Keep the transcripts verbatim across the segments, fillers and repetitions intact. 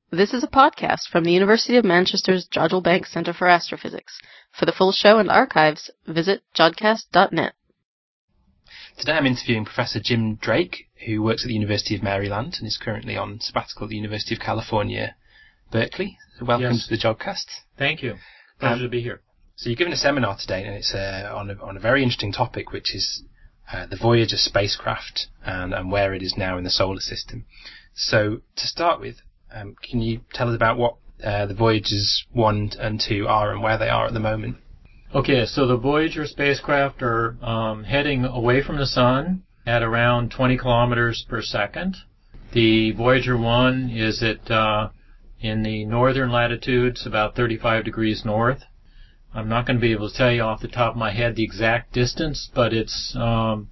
This is a podcast from the University of Manchester's Jodrell Bank Centre for Astrophysics. For the full show and archives, visit jodcast dot net. Today I'm interviewing Professor Jim Drake, who works at the University of Maryland and is currently on sabbatical at the University of California, Berkeley. So welcome Yes. to the Jodcast. Thank you. Pleasure Um, to be here. So you're giving a seminar today, and it's uh, on, a, on a very interesting topic, which is uh, the Voyager spacecraft and, and where it is now in the solar system. So to start with, um, can you tell us about what uh, the Voyagers one and two are and where they are at the moment? Okay, so the Voyager spacecraft are um, heading away from the Sun at around twenty kilometers per second. The Voyager one is at uh, in the northern latitudes, about thirty-five degrees north. I'm not going to be able to tell you off the top of my head the exact distance, but it's um,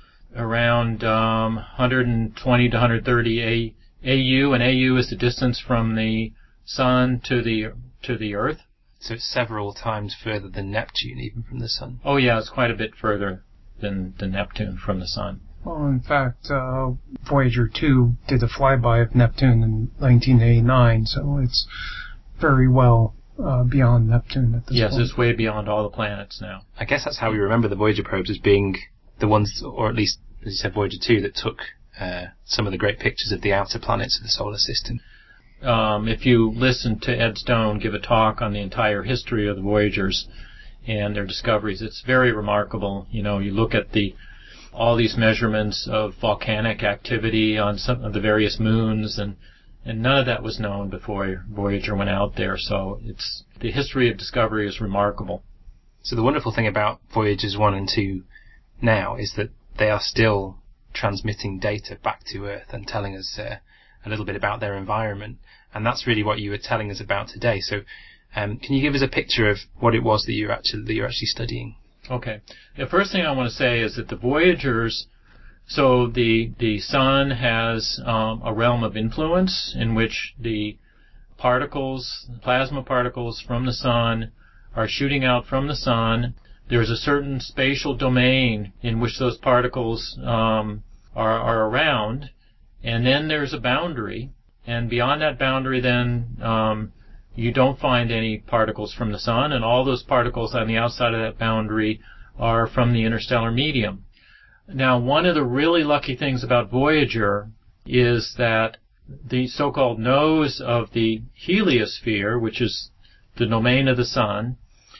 around um, one hundred twenty to one hundred thirty A, AU, and A U is the distance from the Sun to the to the Earth. So it's several times further than Neptune, even from the Sun. Oh yeah, it's quite a bit further than, than Neptune from the Sun. Well, in fact, uh, Voyager two did a flyby of Neptune in nineteen eighty-nine, so it's very well uh, beyond Neptune at this Yes, point. it's way beyond all the planets now. I guess that's how we remember the Voyager probes, as being the ones, or at least, as you said, Voyager two, that took uh, some of the great pictures of the outer planets of the solar system. Um, if you listen to Ed Stone give a talk on the entire history of the Voyagers and their discoveries, it's very remarkable. You know, you look at the all these measurements of volcanic activity on some of the various moons, and and none of that was known before Voyager went out there. So it's the history of discovery is remarkable. So the wonderful thing about Voyagers one and two now is that they are still transmitting data back to Earth and telling us uh, a little bit about their environment. And that's really what you were telling us about today. So um, can you give us a picture of what it was that you actually that you're actually studying? Okay. The first thing I want to say is that the Voyagers, so the the Sun has um, a realm of influence in which the particles, plasma particles from the Sun are shooting out from the Sun. There's a certain spatial domain in which those particles um, are, are around, and then there's a boundary, and beyond that boundary then um, you don't find any particles from the Sun, and all those particles on the outside of that boundary are from the interstellar medium. Now, one of the really lucky things about Voyager is that the so-called nose of the heliosphere, which is the domain of the Sun,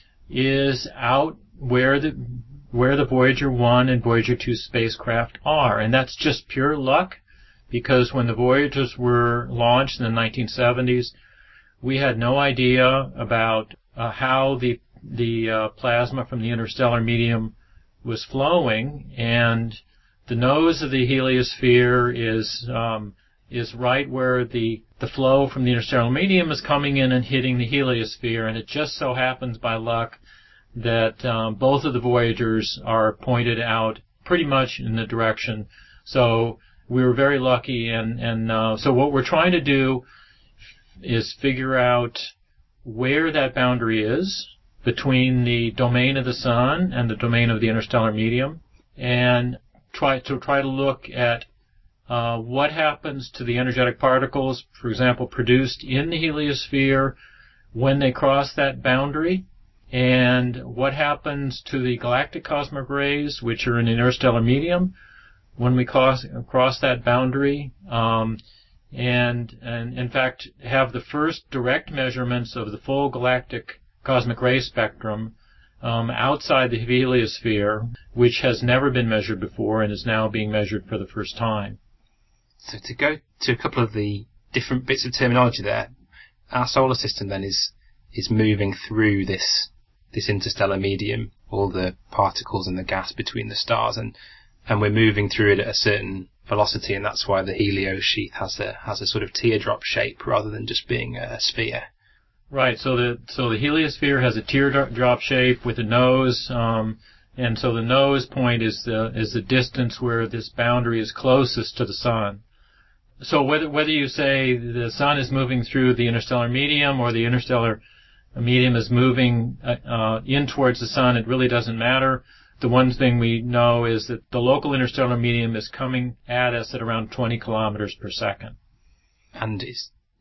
is out where the where the Voyager one and Voyager two spacecraft are, and that's just pure luck, because when the Voyagers were launched in the nineteen seventies, we had no idea about uh, how the the uh, plasma from the interstellar medium was flowing, and the nose of the heliosphere is um, is right where the the flow from the interstellar medium is coming in and hitting the heliosphere, and it just so happens by luck that um, both of the Voyagers are pointed out pretty much in the direction. So we were very lucky, and and uh, so what we're trying to do is figure out where that boundary is between the domain of the Sun and the domain of the interstellar medium, and try to try to look at uh, what happens to the energetic particles, for example, produced in the heliosphere when they cross that boundary, and what happens to the galactic cosmic rays, which are in the interstellar medium, when we cross, cross that boundary, um, and, and in fact have the first direct measurements of the full galactic cosmic ray spectrum um, outside the heliosphere, which has never been measured before and is now being measured for the first time. So to go to a couple of the different bits of terminology there, our solar system then is is moving through this this interstellar medium, all the particles and the gas between the stars, and and we're moving through it at a certain velocity, and that's why the helio sheath has a has a sort of teardrop shape rather than just being a sphere. Right. So the so the heliosphere has a teardrop shape with a nose, um, and so the nose point is the is the distance where this boundary is closest to the Sun. So whether whether you say the Sun is moving through the interstellar medium or the interstellar medium is moving uh, in towards the Sun, it really doesn't matter. The one thing we know is that the local interstellar medium is coming at us at around twenty kilometers per second. And it's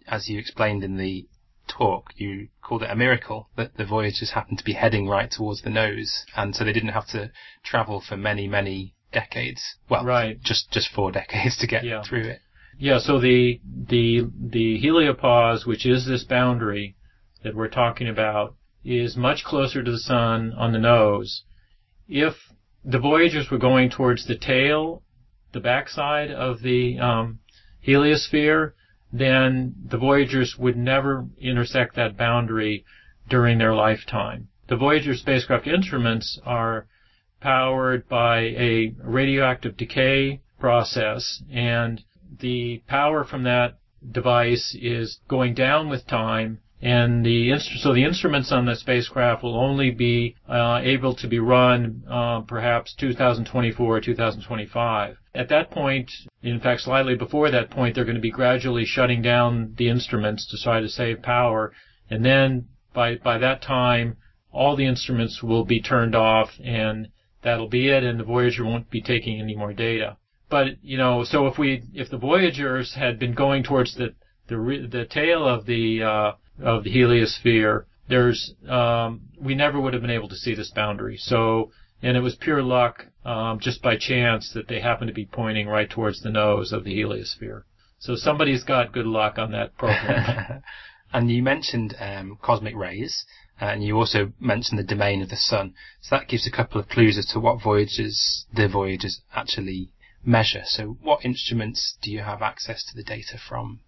as you explained in the talk, you called it a miracle that the Voyagers happened to be heading right towards the nose, and so they didn't have to travel for many, many decades. Well, right. just just four decades to get yeah. through it. Yeah, so the the the heliopause, which is this boundary that we're talking about, is much closer to the sun on the nose. If the Voyagers were going towards the tail, the backside of the um, heliosphere, then the Voyagers would never intersect that boundary during their lifetime. The Voyager spacecraft instruments are powered by a radioactive decay process, and the power from that device is going down with time, and the inst- so the instruments on the spacecraft will only be uh, able to be run uh, perhaps two thousand twenty-four or two thousand twenty-five. At that point, in fact, slightly before that point, they're going to be gradually shutting down the instruments to try to save power, and then by by that time, all the instruments will be turned off, and that'll be it, and the Voyager won't be taking any more data. But, you know, so if we, if the Voyagers had been going towards the, the, the tail of the, uh, of the heliosphere, there's, um, we never would have been able to see this boundary. So, and it was pure luck, um, just by chance that they happened to be pointing right towards the nose of the heliosphere. So somebody's got good luck on that program. And you mentioned, um, cosmic rays, and you also mentioned the domain of the sun. So that gives a couple of clues as to what Voyagers, the Voyagers actually measure. So what instruments do you have access to the data from?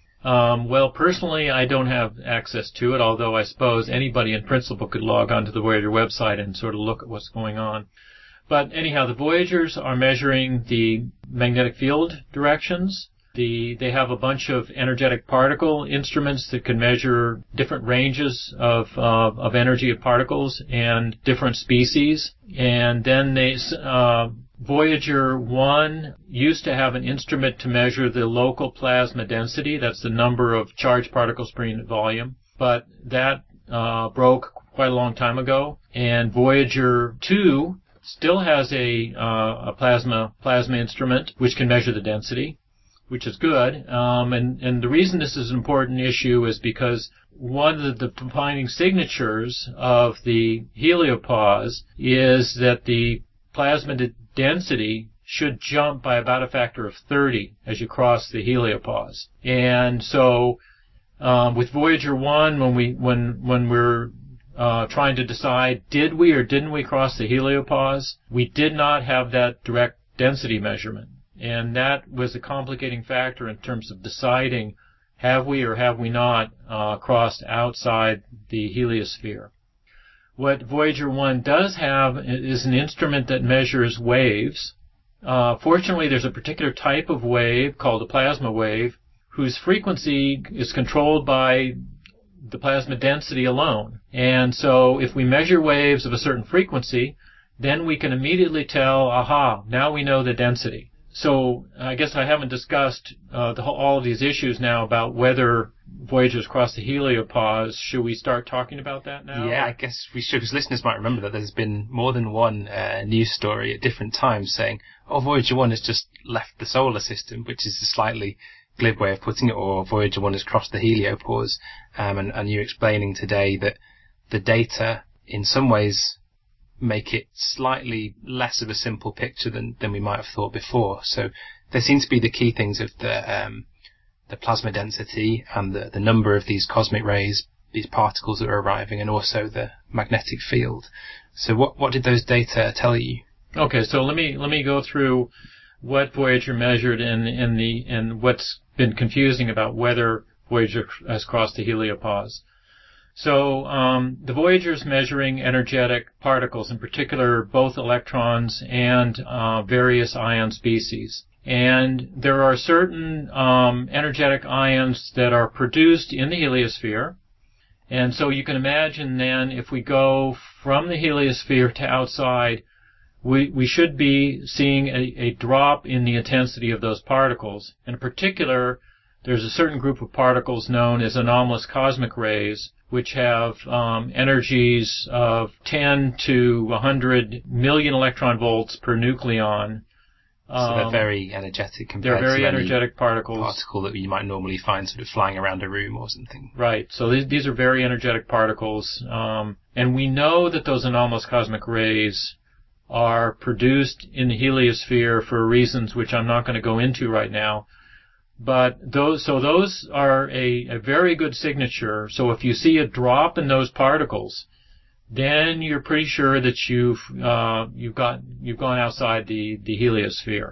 Um, well, personally, I don't have access to it, although I suppose anybody in principle could log onto the Voyager website and sort of look at what's going on. But anyhow, the Voyagers are measuring the magnetic field directions. The, they have a bunch of energetic particle instruments that can measure different ranges of, uh, of energy of particles and different species. And then they, uh, Voyager one used to have an instrument to measure the local plasma density. That's the number of charged particles per unit volume. But that uh, broke quite a long time ago. And Voyager two still has a, uh, a plasma plasma instrument which can measure the density, which is good. Um, and, and the reason this is an important issue is because one of the defining signatures of the heliopause is that the plasma density should jump by about a factor of thirty as you cross the heliopause. And so, um, with Voyager one, when we, when, when we're, uh, trying to decide, did we or didn't we cross the heliopause, we did not have that direct density measurement. And that was a complicating factor in terms of deciding, have we or have we not, uh, crossed outside the heliosphere. What Voyager one does have is an instrument that measures waves. Uh, fortunately, there's a particular type of wave called a plasma wave whose frequency is controlled by the plasma density alone. And so if we measure waves of a certain frequency, then we can immediately tell, aha, now we know the density. So I guess I haven't discussed uh, the whole, all of these issues now about whether Voyagers cross the heliopause. Should we start talking about that now? Yeah, I guess we should, because listeners might remember that there's been more than one uh, news story at different times saying, oh, Voyager one has just left the solar system, which is a slightly glib way of putting it, or Voyager one has crossed the heliopause. Um, and, and you're explaining today that the data, in some ways, make it slightly less of a simple picture than, than we might have thought before. So there seem to be the key things of the um, the plasma density and the, the number of these cosmic rays, these particles that are arriving, and also the magnetic field. So what what did those data tell you? Okay, so let me let me go through what Voyager measured and in the and what's been confusing about whether Voyager has crossed the heliopause. So um, the Voyager is measuring energetic particles, in particular both electrons and uh, various ion species. And there are certain um, energetic ions that are produced in the heliosphere. And so you can imagine then if we go from the heliosphere to outside, we, we should be seeing a, a drop in the intensity of those particles. In particular, there's a certain group of particles known as anomalous cosmic rays, which have um, energies of ten to one hundred million electron volts per nucleon, So they're Um, very energetic compared they're very to energetic any particles. particle that you might normally find sort of flying around a room or something. Right. So these, these are very energetic particles. Um, and we know that those anomalous cosmic rays are produced in the heliosphere for reasons which I'm not going to go into right now. But those, so those are a, a very good signature. So if you see a drop in those particles, then you're pretty sure that you've, uh, you've got, you've gone outside the, the heliosphere.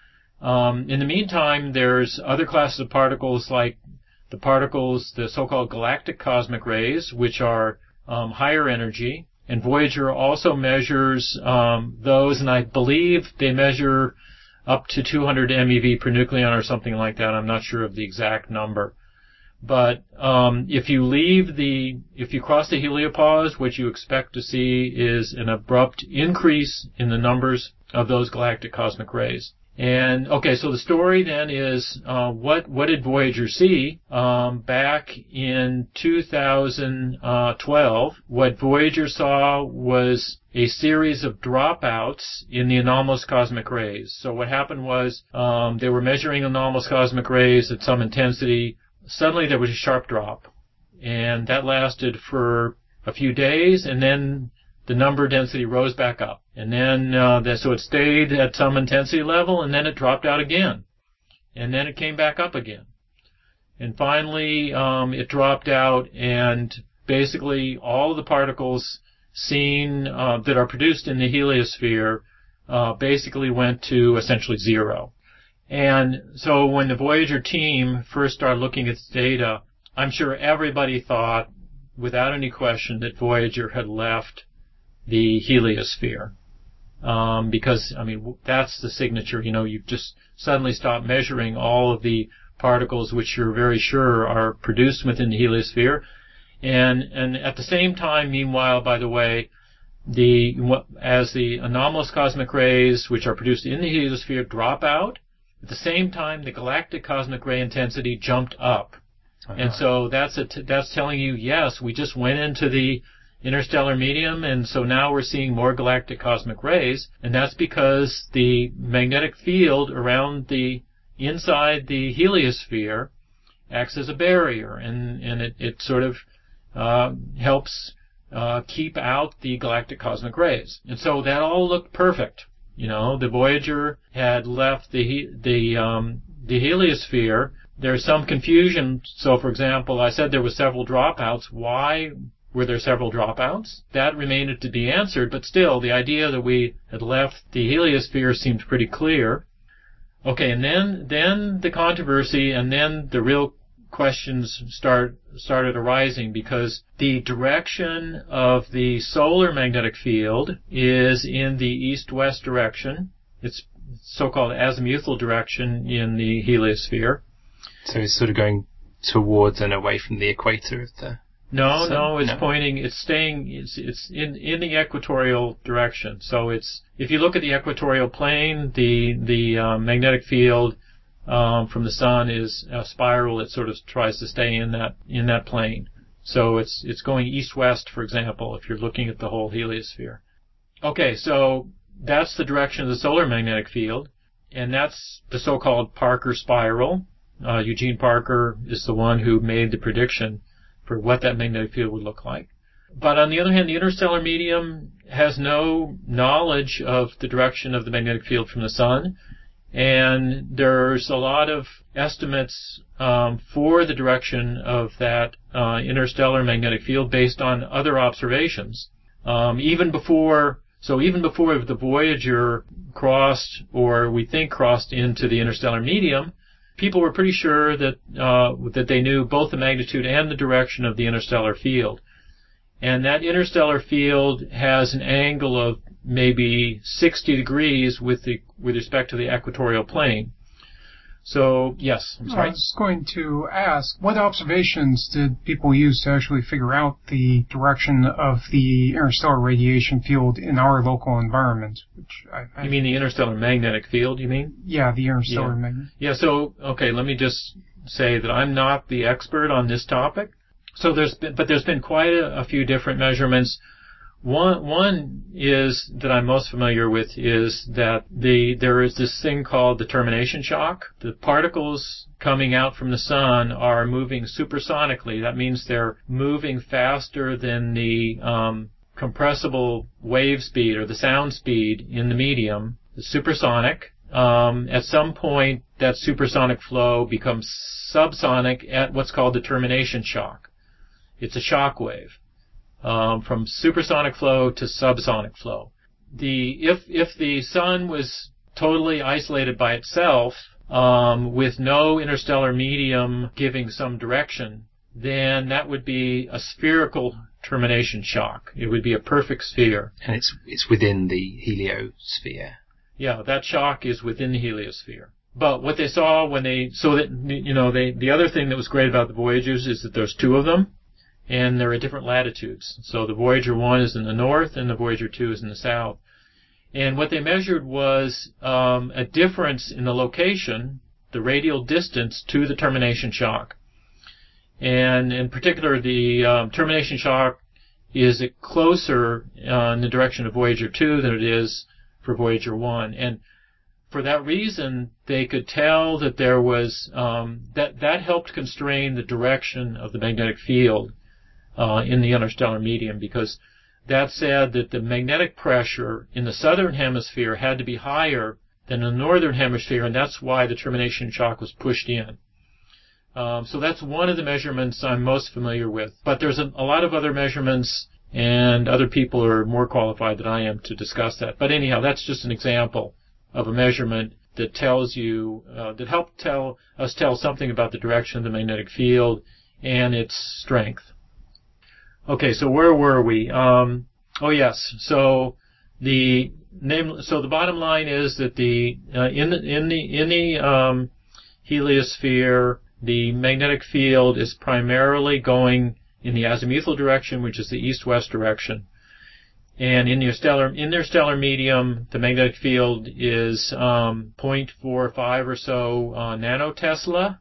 Um, in the meantime, there's other classes of particles like the particles, the so-called galactic cosmic rays, which are, um, higher energy. And Voyager also measures, um, those, and I believe they measure up to two hundred MeV per nucleon or something like that. I'm not sure of the exact number. But um, if you leave the, if you cross the heliopause, what you expect to see is an abrupt increase in the numbers of those galactic cosmic rays. And okay, so the story then is uh, what what did Voyager see um, back in two thousand twelve? What Voyager saw was a series of dropouts in the anomalous cosmic rays. So what happened was um, they were measuring anomalous cosmic rays at some intensity. Suddenly there was a sharp drop, and that lasted for a few days, and then the number density rose back up. And then, uh, the, so it stayed at some intensity level, and then it dropped out again. And then it came back up again. And finally, um, it dropped out, and basically all of the particles seen, uh, that are produced in the heliosphere, uh, basically went to essentially zero. And so when the Voyager team first started looking at the data, I'm sure everybody thought, without any question, that Voyager had left the heliosphere. Um, because, I mean, that's the signature. You know, you've just suddenly stopped measuring all of the particles which you're very sure are produced within the heliosphere. And, and at the same time, meanwhile, by the way, the, as the anomalous cosmic rays which are produced in the heliosphere drop out, at the same time, the galactic cosmic ray intensity jumped up. Uh-huh. And so that's a t- that's telling you, yes, we just went into the interstellar medium, and so now we're seeing more galactic cosmic rays, and that's because the magnetic field around the inside the heliosphere acts as a barrier, and, and it, it sort of uh, helps uh, keep out the galactic cosmic rays. And so that all looked perfect. You know, the Voyager had left the the um, the heliosphere. There's some confusion. So, for example, I said there were several dropouts. Why were there several dropouts? That remained to be answered, but still, the idea that we had left the heliosphere seemed pretty clear. Okay, and then then the controversy, and then the real questions start started arising, because the direction of the solar magnetic field is in the east-west direction. It's so-called azimuthal direction in the heliosphere. So it's sort of going towards and away from the equator of the No, sun? no, it's No. pointing, it's staying, it's, it's in, in the equatorial direction. So it's, if you look at the equatorial plane, the, the uh, magnetic field Um, from the sun is a spiral that sort of tries to stay in that in that plane. So it's it's going east-west, for example, if you're looking at the whole heliosphere. Okay, so that's the direction of the solar magnetic field, and that's the so-called Parker spiral. Uh, Eugene Parker is the one who made the prediction for what that magnetic field would look like. But on the other hand, the interstellar medium has no knowledge of the direction of the magnetic field from the sun. And there's a lot of estimates um, for the direction of that uh, interstellar magnetic field based on other observations. Um, even before, so even before the Voyager crossed, or we think crossed into the interstellar medium, people were pretty sure that uh, that they knew both the magnitude and the direction of the interstellar field. And that interstellar field has an angle of maybe sixty degrees with the with respect to the equatorial plane. So, yes, I'm sorry. I was going to ask, what observations did people use to actually figure out the direction of the interstellar radiation field in our local environment? Which I, I, You mean the interstellar magnetic field, you mean? Yeah, the interstellar Yeah. magnetic. Yeah, so, okay, let me just say that I'm not the expert on this topic. So there's been, but there's been quite a, a few different measurements. One one is that I'm most familiar with is that the there is this thing called the termination shock. The particles coming out from the sun are moving supersonically. That means they're moving faster than the um, compressible wave speed or the sound speed in the medium. The supersonic. Um, at some point, that supersonic flow becomes subsonic at what's called the termination shock. It's a shock wave. Um, from supersonic flow to subsonic flow. The if if the sun was totally isolated by itself, um, with no interstellar medium giving some direction, then that would be a spherical termination shock. It would be a perfect sphere. And it's it's within the heliosphere. Yeah, that shock is within the heliosphere. But what they saw when they so that you know they the other thing that was great about the Voyagers is that there's two of them. And they're at different latitudes. So the Voyager one is in the north and the Voyager two is in the south. And what they measured was um, a difference in the location, the radial distance to the termination shock. And in particular, the um, termination shock is closer uh, in the direction of Voyager two than it is for Voyager one. And for that reason, they could tell that there was, um, that, that helped constrain the direction of the magnetic field Uh, in the interstellar medium, because that said that the magnetic pressure in the southern hemisphere had to be higher than in the northern hemisphere, and that's why the termination shock was pushed in. Um, so that's one of the measurements I'm most familiar with. But there's a, a lot of other measurements, and other people are more qualified than I am to discuss that. But anyhow, that's just an example of a measurement that tells you, uh, that helped tell us tell something about the direction of the magnetic field and its strength. Okay, so where were we? Um, oh yes, so the name. So the bottom line is that the uh, in the in the in the um, heliosphere, the magnetic field is primarily going in the azimuthal direction, which is the east-west direction, and in the stellar in their stellar medium, the magnetic field is um, zero point four five or so uh, nanotesla.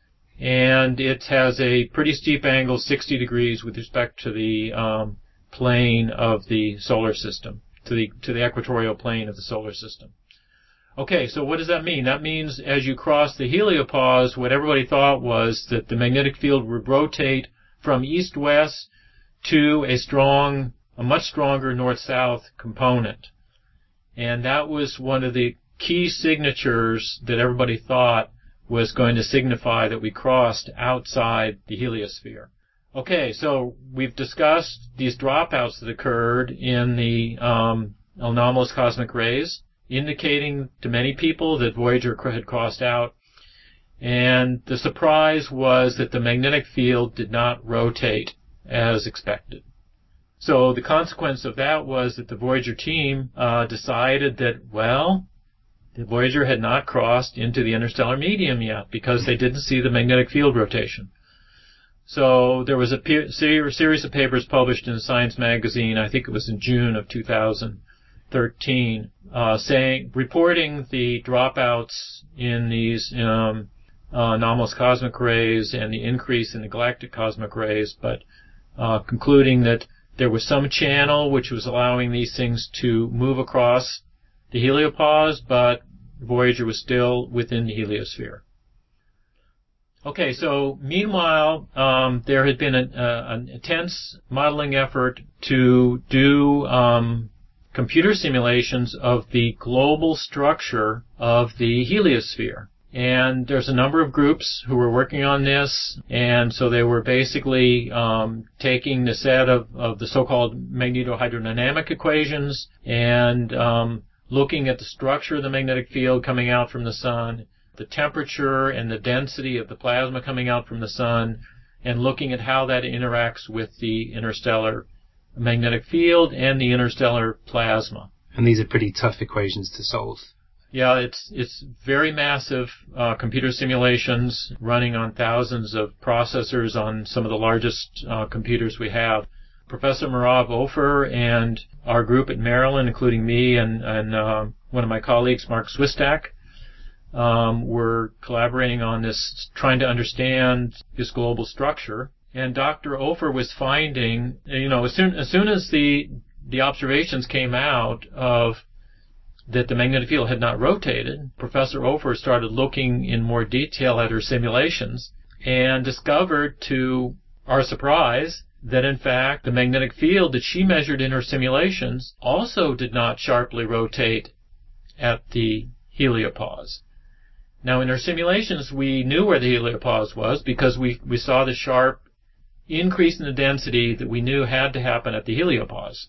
And it has a pretty steep angle, sixty degrees, with respect to the um, plane of the solar system, to the to the equatorial plane of the solar system. Okay, so what does that mean? That means as you cross the heliopause, what everybody thought was that the magnetic field would rotate from east-west to a strong, a much stronger north-south component. And that was one of the key signatures that everybody thought was going to signify that we crossed outside the heliosphere. Okay, so we've discussed these dropouts that occurred in the um, anomalous cosmic rays, indicating to many people that Voyager had crossed out. And the surprise was that the magnetic field did not rotate as expected. So the consequence of that was that the Voyager team uh, decided that, well, the Voyager had not crossed into the interstellar medium yet because they didn't see the magnetic field rotation. So there was a pe- series of papers published in Science magazine, I think it was in June of two thousand thirteen, uh, saying, reporting the dropouts in these um, uh, anomalous cosmic rays and the increase in the galactic cosmic rays, but uh, concluding that there was some channel which was allowing these things to move across the heliopause, but Voyager was still within the heliosphere. Okay, so meanwhile, um, there had been a, a, an intense modeling effort to do um, computer simulations of the global structure of the heliosphere. And there's a number of groups who were working on this, and so they were basically um, taking the set of, of the so-called magnetohydrodynamic equations and um, looking at the structure of the magnetic field coming out from the sun, the temperature and the density of the plasma coming out from the sun, and looking at how that interacts with the interstellar magnetic field and the interstellar plasma. And these are pretty tough equations to solve. Yeah, it's it's very massive uh, computer simulations running on thousands of processors on some of the largest uh, computers we have. Professor Merav Ofer and our group at Maryland, including me and, and uh, one of my colleagues, Mark Swistak, um, were collaborating on this, trying to understand this global structure. And Doctor Ofer was finding, you know, as soon as soon as the the observations came out of that the magnetic field had not rotated, Professor Ofer started looking in more detail at her simulations and discovered, to our surprise, that in fact the magnetic field that she measured in her simulations also did not sharply rotate at the heliopause. Now, in her simulations, we knew where the heliopause was because we, we saw the sharp increase in the density that we knew had to happen at the heliopause.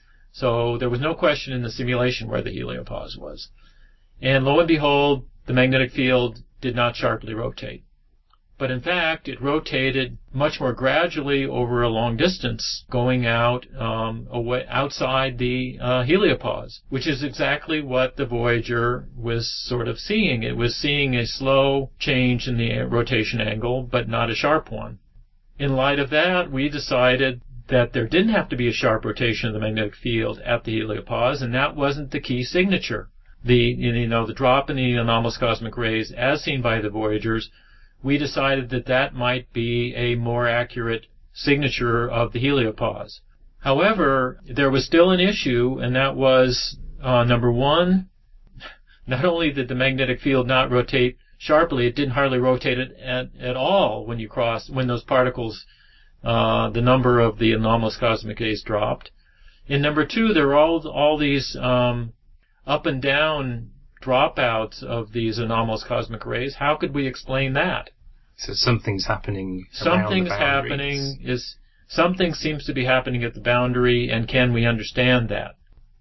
So there was no question in the simulation where the heliopause was. And lo and behold, the magnetic field did not sharply rotate. But in fact, it rotated much more gradually over a long distance, going out um, away outside the uh, heliopause, which is exactly what the Voyager was sort of seeing. It was seeing a slow change in the rotation angle, but not a sharp one. In light of that, we decided that there didn't have to be a sharp rotation of the magnetic field at the heliopause, and that wasn't the key signature. The you know the drop in the anomalous cosmic rays, as seen by the Voyagers, we decided that that might be a more accurate signature of the heliopause. However, there was still an issue, and that was uh, number one. Not only did the magnetic field not rotate sharply, it didn't hardly rotate it at, at all when you crossed when those particles. Uh, the number of the anomalous cosmic rays dropped. And number two, there were all, all these um, up and down dropouts of these anomalous cosmic rays. How could we explain that? So something's happening around Something's the boundaries. happening. Is something seems to be happening at the boundary, and can we understand that?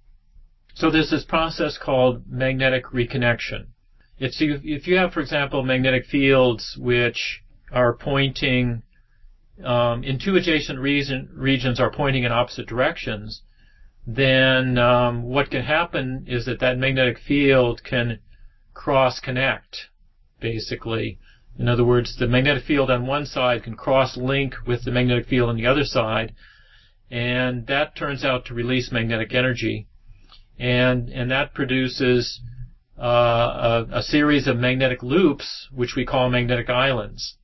So there's this process called magnetic reconnection. It's if you have, for example, magnetic fields which are pointing Um, in two adjacent region, regions are pointing in opposite directions, then um, what can happen is that that magnetic field can cross-connect, basically. In other words, the magnetic field on one side can cross-link with the magnetic field on the other side, and that turns out to release magnetic energy, and and that produces uh, a, a series of magnetic loops, which we call magnetic islands.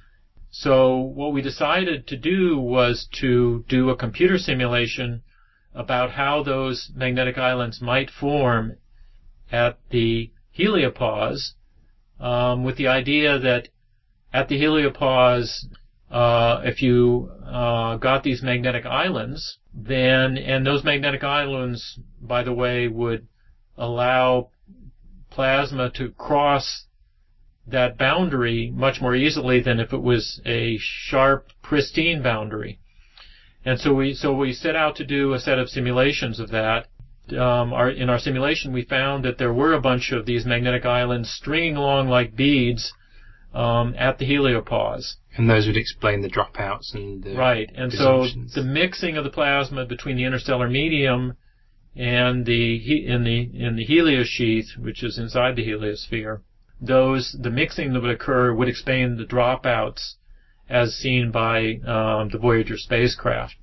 So what we decided to do was to do a computer simulation about how those magnetic islands might form at the heliopause, um, with the idea that at the heliopause, uh, if you uh, got these magnetic islands, then, and those magnetic islands, by the way, would allow plasma to cross that boundary much more easily than if it was a sharp, pristine boundary. And so we so we set out to do a set of simulations of that. Um, our, in our simulation, we found that there were a bunch of these magnetic islands stringing along like beads um, at the heliopause. And those would explain the dropouts and the right. And so the mixing of the plasma between the interstellar medium and the in the in the heliosheath, which is inside the heliosphere, those the mixing that would occur would explain the dropouts as seen by um, the Voyager spacecraft.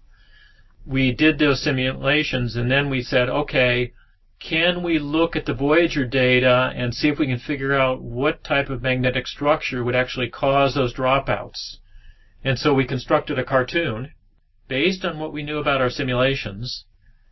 We did those simulations, and then we said, okay, can we look at the Voyager data and see if we can figure out what type of magnetic structure would actually cause those dropouts? And so we constructed a cartoon based on what we knew about our simulations,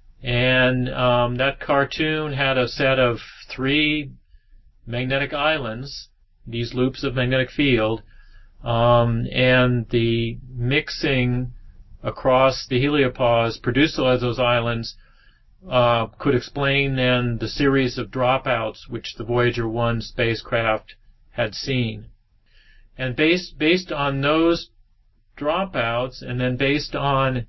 and um, that cartoon had a set of three magnetic islands, these loops of magnetic field, um, and the mixing across the heliopause produced as those islands uh, could explain then the series of dropouts which the Voyager one spacecraft had seen. And based based on those dropouts, and then based on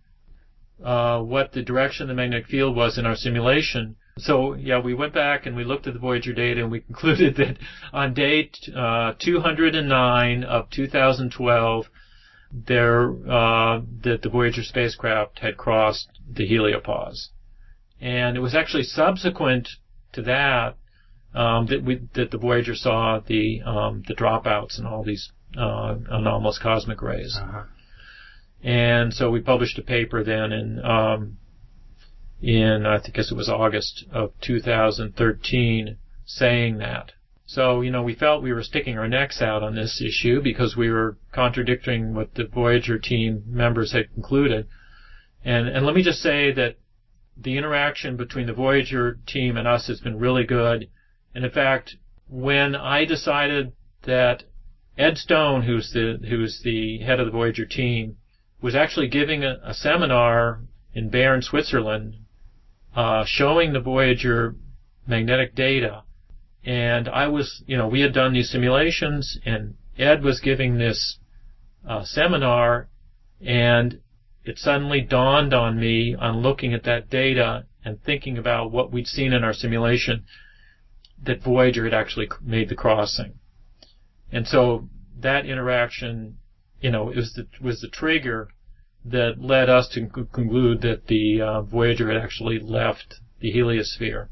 uh, what the direction of the magnetic field was in our simulation, so yeah, we went back and we looked at the Voyager data, and we concluded that on day uh, two hundred nine of two thousand twelve, there uh, that the Voyager spacecraft had crossed the heliopause, and it was actually subsequent to that um, that we that the Voyager saw the um, the dropouts and all these uh, anomalous cosmic rays. Uh-huh. And so we published a paper then in um, in I think it was August of two thousand thirteen saying that. So, you know, we felt we were sticking our necks out on this issue because we were contradicting what the Voyager team members had concluded. And and let me just say that the interaction between the Voyager team and us has been really good. And in fact, when I decided that Ed Stone, who's the who's the head of the Voyager team, was actually giving a, a seminar in Bern, Switzerland, uh, showing the Voyager magnetic data, and I was, you know, we had done these simulations, and Ed was giving this uh, seminar, and it suddenly dawned on me, on looking at that data and thinking about what we'd seen in our simulation, that Voyager had actually made the crossing. And so that interaction, you know, it was the, was the trigger that led us to conclude that the uh, Voyager had actually left the heliosphere.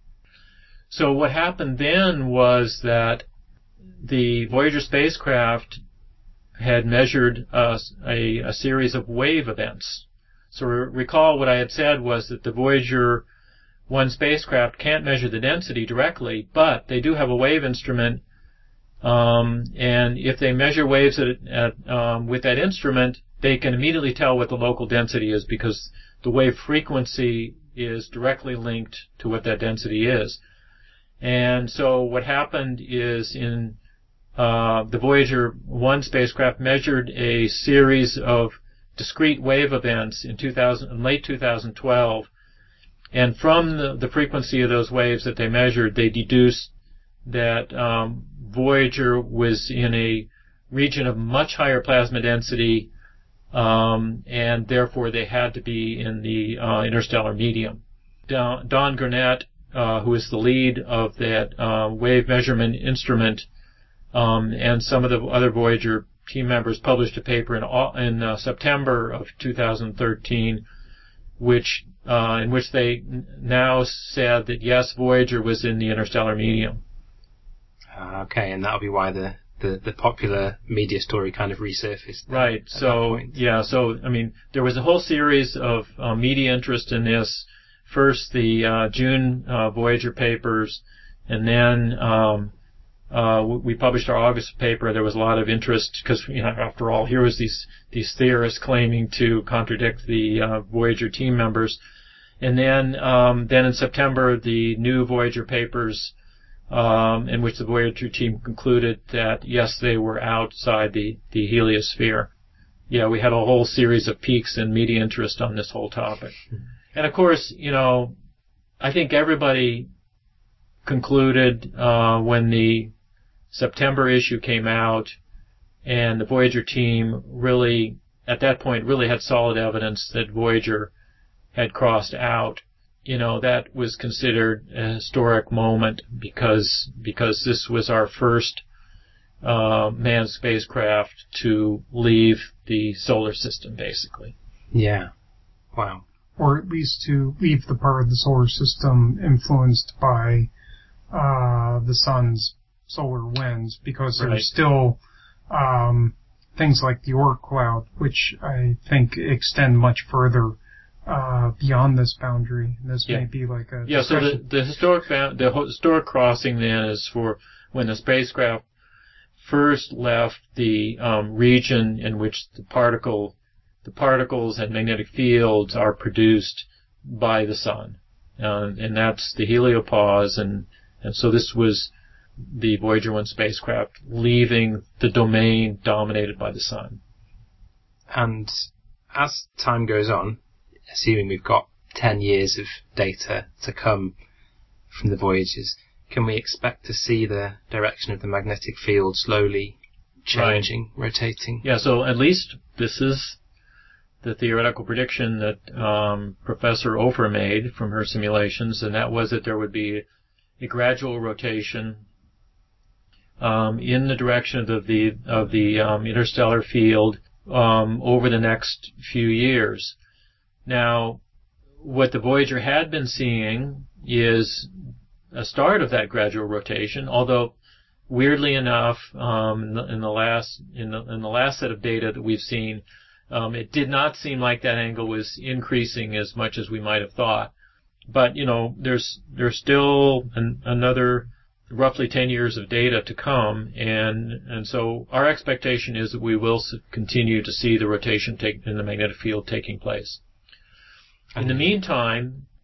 So what happened then was that the Voyager spacecraft had measured uh, a, a series of wave events. So recall what I had said was that the Voyager one spacecraft can't measure the density directly, but they do have a wave instrument, um, and if they measure waves at, at, um, with that instrument, they can immediately tell what the local density is because the wave frequency is directly linked to what that density is. And so what happened is in uh, the Voyager one spacecraft measured a series of discrete wave events in, two thousand, in late two thousand twelve, and from the, the frequency of those waves that they measured, they deduced that um, Voyager was in a region of much higher plasma density, um, and therefore they had to be in the uh, interstellar medium. Don, Don Gurnett, uh, who is the lead of that uh, wave measurement instrument, um, and some of the other Voyager team members published a paper in, in uh, September of two thousand thirteen, which uh, in which they now said that yes, Voyager was in the interstellar medium. Uh, okay, and that'll be why the, the, the popular media story kind of resurfaced. Right. So yeah. So I mean, there was a whole series of uh, media interest in this. First, the uh, June uh, Voyager papers, and then um, uh, we published our August paper. There was a lot of interest because, you know, after all, here was these these theorists claiming to contradict the uh, Voyager team members. And then, um, then in September, the new Voyager papers, um, in which the Voyager team concluded that yes, they were outside the the heliosphere. Yeah, we had a whole series of peaks in media interest on this whole topic. And of course, you know, I think everybody concluded uh, when the September issue came out, and the Voyager team really, at that point, really had solid evidence that Voyager had crossed out. You know, that was considered a historic moment because because this was our first uh, manned spacecraft to leave the solar system, basically. Yeah. Wow. Or at least to leave the part of the solar system influenced by uh, the sun's solar winds, because Right. there's still um, things like the Oort cloud, which I think extend much further uh, beyond this boundary. This Yeah. may be like a Yeah. So the, discussion. the historic bound, the ho- historic crossing then is for when the spacecraft first left the um, region in which the particle the particles and magnetic fields are produced by the sun, uh, and that's the heliopause, and and so this was the Voyager one spacecraft leaving the domain dominated by the sun. And as time goes on, assuming we've got ten years of data to come from the Voyagers, can we expect to see the direction of the magnetic field slowly changing, right. rotating? Yeah, so at least this is the theoretical prediction that um, Professor Ofer made from her simulations, and that was that there would be a gradual rotation um, in the direction of the of the um, interstellar field um, over the next few years. Now, what the Voyager had been seeing is a start of that gradual rotation, although weirdly enough, um, in, the, in the last in the in the last set of data that we've seen, um, it did not seem like that angle was increasing as much as we might have thought. But you know, there's there's still an, another roughly ten years of data to come, and and so our expectation is that we will continue to see the rotation take in the magnetic field taking place. In the meantime,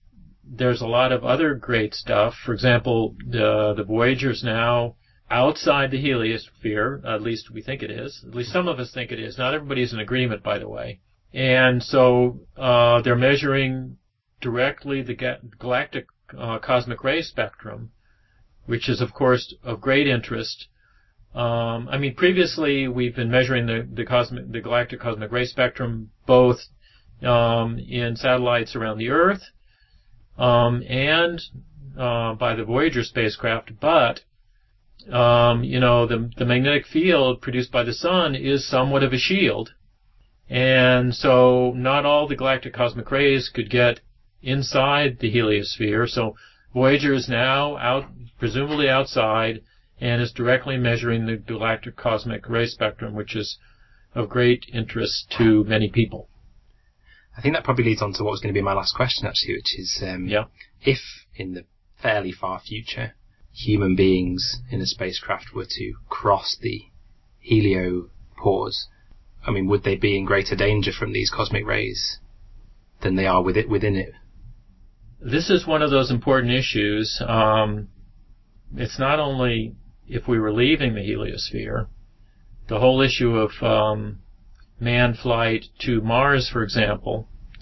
there's a lot of other great stuff. For example, the, the Voyager's now outside the heliosphere, at least we think it is. At least some of us think it is. Not everybody's in agreement, by the way. And so uh, they're measuring directly the ga- galactic uh, cosmic ray spectrum, which is, of course, of great interest. Um, I mean, previously we've been measuring the, the cosmic, the galactic cosmic ray spectrum both um, in satellites around the Earth um, and uh, by the Voyager spacecraft, but Um, you know, the, the magnetic field produced by the sun is somewhat of a shield. And so not all the galactic cosmic rays could get inside the heliosphere. So Voyager is now out, presumably outside, and is directly measuring the galactic cosmic ray spectrum, which is of great interest to many people. I think that probably leads on to what was going to be my last question, actually, which is um, yeah. if in the fairly far future human beings in a spacecraft were to cross the heliopause, I mean, would they be in greater danger from these cosmic rays than they are with it, within it? This is one of those important issues. Um, it's not only if we were leaving the heliosphere, the whole issue of um, manned flight to Mars, for example,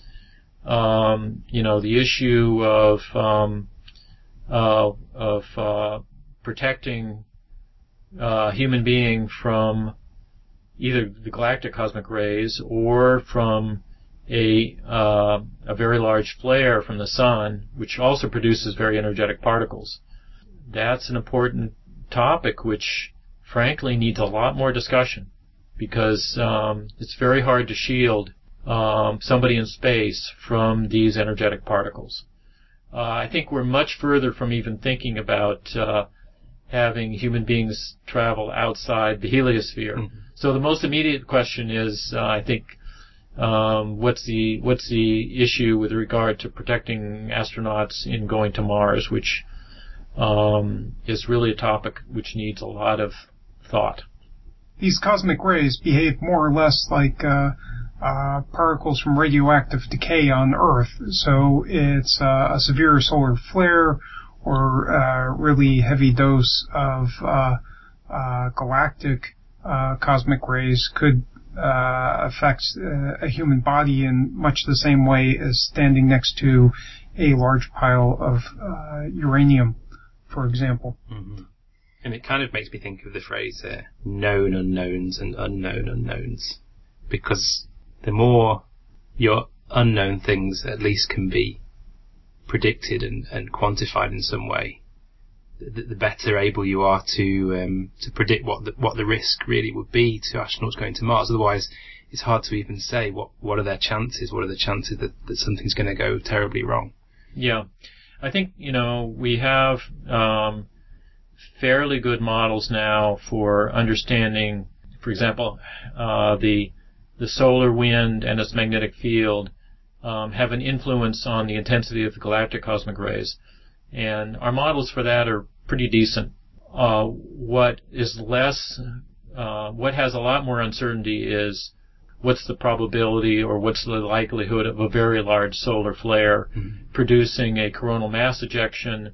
um, you know, the issue of um, Uh, of uh, protecting uh, human being from either the galactic cosmic rays or from a uh, a very large flare from the sun, which also produces very energetic particles. That's an important topic which, frankly, needs a lot more discussion, because um, it's very hard to shield um, somebody in space from these energetic particles. Uh, I think we're much further from even thinking about uh, having human beings travel outside the heliosphere. Mm-hmm. So the most immediate question is, uh, I think, um, what's the what's the issue with regard to protecting astronauts in going to Mars, which um, is really a topic which needs a lot of thought. These cosmic rays behave more or less like uh, uh, particles from radioactive decay on Earth. So it's uh, a severe solar flare or a really heavy dose of uh, uh, galactic uh, cosmic rays could uh, affect uh, a human body in much the same way as standing next to a large pile of uh, uranium, for example. Mm-hmm. And it kind of makes me think of the phrase uh, known unknowns and unknown unknowns, because the more your unknown things at least can be predicted and, and quantified in some way, the, the better able you are to um, to predict what the, what the risk really would be to astronauts going to Mars. Otherwise, it's hard to even say what, what are their chances, what are the chances that, that something's going to go terribly wrong. Yeah. I think, you know, we have um, fairly good models now for understanding, for example, uh, the the solar wind and its magnetic field um, have an influence on the intensity of the galactic cosmic rays. And our models for that are pretty decent. Uh, what is less, uh, what has a lot more uncertainty is what's the probability or what's the likelihood of a very large solar flare mm-hmm. producing a coronal mass ejection,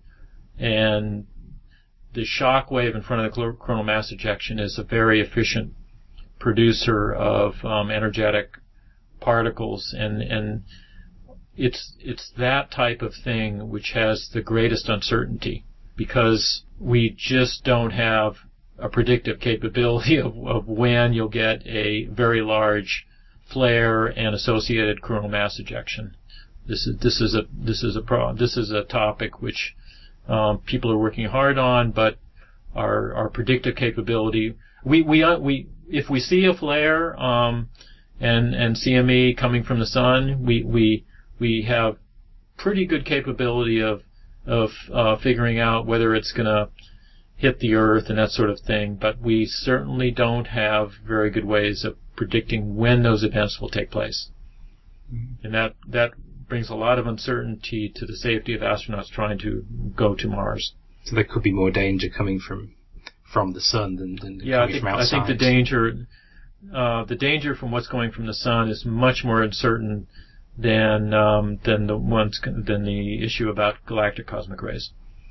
and the shock wave in front of the coronal mass ejection is a very efficient producer of um, energetic particles, and and it's it's that type of thing which has the greatest uncertainty, because we just don't have a predictive capability of, of when you'll get a very large flare and associated coronal mass ejection. This is this is a this is a pro, this is a topic which um, people are working hard on, but our our predictive capability, we we uh, we if we see a flare um, and and C M E coming from the sun, we we we have pretty good capability of of uh, figuring out whether it's going to hit the Earth and that sort of thing, but we certainly don't have very good ways of predicting when those events will take place. Mm-hmm. And that that brings a lot of uncertainty to the safety of astronauts trying to go to Mars. So there could be more danger coming from from the sun than, than yeah, coming I think, from outside. I think the danger uh, the danger from what's going from the sun is much more uncertain than um, than the ones than the issue about galactic cosmic rays.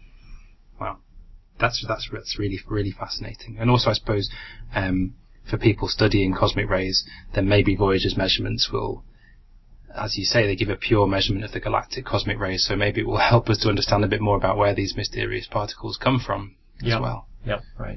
Wow, that's that's that's really really fascinating. And also, I suppose, um, for people studying cosmic rays, then maybe Voyager's measurements will, as you say, they give a pure measurement of the galactic cosmic rays. So maybe it will help us to understand a bit more about where these mysterious particles come from as yep. well. Yep. Right.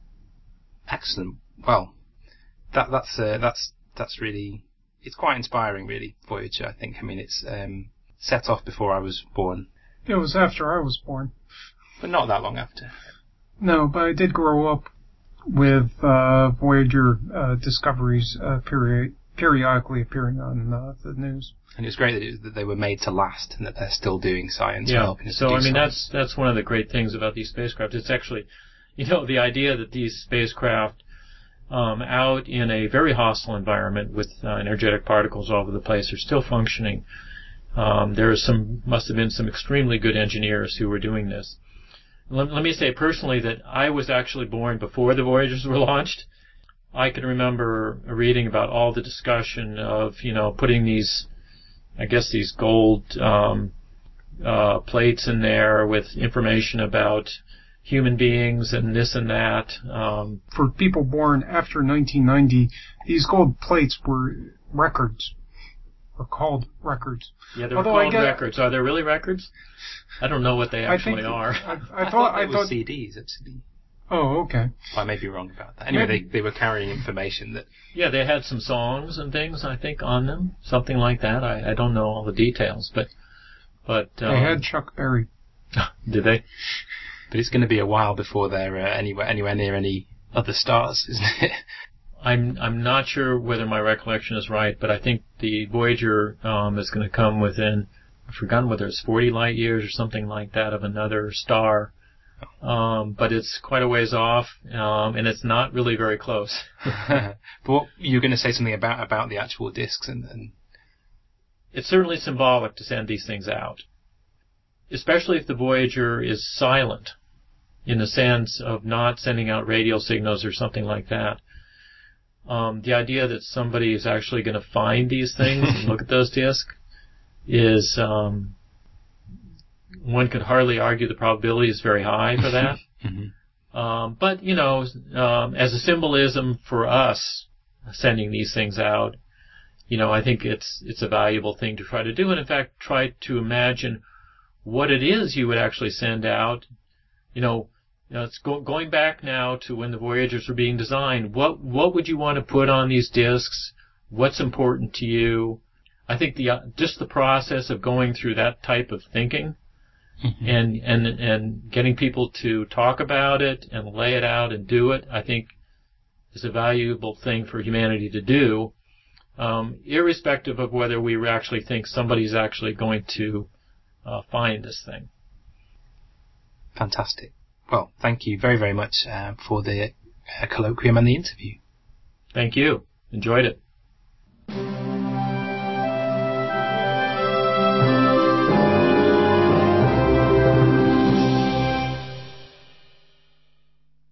Excellent. Well, that that's uh, that's that's really. It's quite inspiring, really, Voyager, I think. I mean, it's um, set off before I was born. It was after I was born. But not that long after. No, but I did grow up with uh, Voyager uh, discoveries uh, peri- periodically appearing on uh, the news. And it was great that, it, that they were made to last and that they're still doing science yeah. and helping us so, to do I mean, science. that's that's one of the great things about these spacecraft. It's actually, you know, the idea that these spacecraft Um, out in a very hostile environment with uh, energetic particles all over the place are still functioning. Um, there is some, must have been some extremely good engineers who were doing this. Let, let me say personally that I was actually born before the Voyagers were launched. I can remember reading about all the discussion of, you know, putting these, I guess these gold um, uh, plates in there with information about human beings and this and that. Um, For people born after nineteen ninety, these gold plates were records, or called records. yeah, they were Although called I get, records. Are they really records? I don't know what they actually I think, are. I, I, I thought, thought they I were thought C Ds, actually. Oh, okay. I may be wrong about that. Anyway, they, they were carrying information that... Yeah, they had some songs and things, I think, on them. Something like that. I, I don't know all the details, but... but um, They had Chuck Berry. Did they? But it's going to be a while before they're uh, anywhere anywhere near any other stars, isn't it? I'm I'm not sure whether my recollection is right, but I think the Voyager um, is going to come within, I've forgotten whether it's forty light years or something like that of another star. Um, but it's quite a ways off, um, and it's not really very close. But what, you're going to say something about about the actual disks, and, and it's certainly symbolic to send these things out, especially if the Voyager is silent, in the sense of not sending out radio signals or something like that. Um, the idea that somebody is actually going to find these things and look at those disks is, um, one could hardly argue the probability is very high for that. mm-hmm. um, but, you know, um, as a symbolism for us sending these things out, you know, I think it's it's a valuable thing to try to do, and in fact, try to imagine what it is you would actually send out. You know, you know it's go, going back now to when the Voyagers were being designed. What what would you want to put on these disks? What's important to you? I think the uh, just the process of going through that type of thinking mm-hmm. and and and getting people to talk about it and lay it out and do it, I think, is a valuable thing for humanity to do, um, irrespective of whether we actually think somebody's actually going to uh, find this thing. Fantastic. Well, thank you very, very much uh, for the uh, colloquium and the interview. Thank you. Enjoyed it.